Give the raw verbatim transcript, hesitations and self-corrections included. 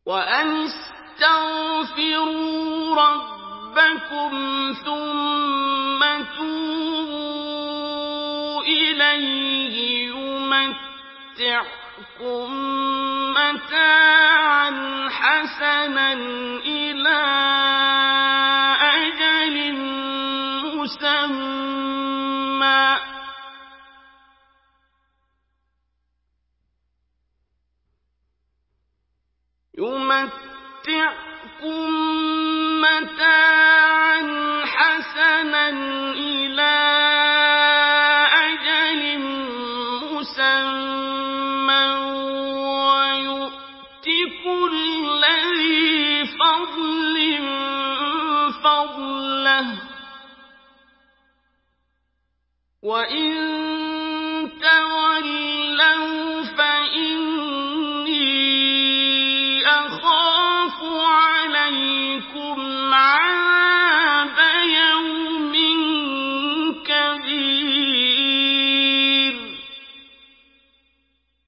وَأَنِ اسْتَغْفِرُوا رَبَّكُمْ ثُمَّ تُوبُوا إِلَيْهِ يُمَتِّعْكُم مَّتَاعًا حَسَنًا إِلَىٰ أَجَلٍ مُّسَمًّى يُمَتِّعْكُم مَّتَاعًا حَسَنًا إِلَىٰ أَجَلٍ مُّسَمًّى وَيُؤْتِ كُلَّ ذِي فَضْلٍ فَضْلَهُ ۖ وَإِن